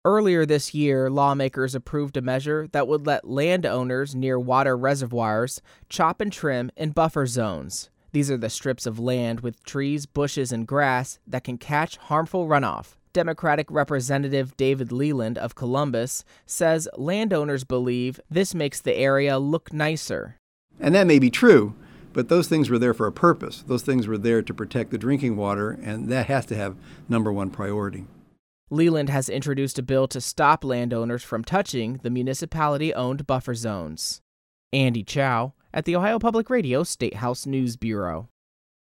Earlier this year, lawmakers approved a measure that would let landowners near water reservoirs chop and trim in buffer zones. These are the strips of land with trees, bushes, and grass that can catch harmful runoff. Democratic Representative David Leland of Columbus says landowners believe this makes the area look nicer. And that may be true, but those things were there for a purpose. Those things were there to protect the drinking water, and that has to have number one priority. Leland has introduced a bill to stop landowners from touching the municipality-owned buffer zones. Andy Chow at the Ohio Public Radio State House News Bureau.